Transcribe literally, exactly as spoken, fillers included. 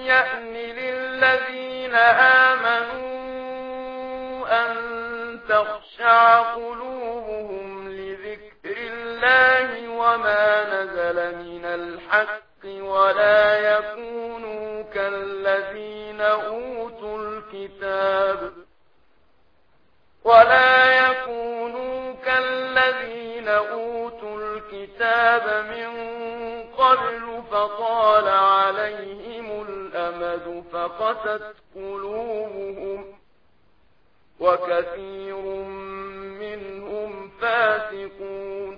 يأن للذين آمنوا أن تخشع قلوبهم لذكر الله وما نزل من الحق ولا يكونوا كالذين أوتوا الكتاب ولا يكونوا كالذين أوتوا الكتاب من قبل فطال عليهم الأمد فقست قلوبهم وكثير منهم فاسقون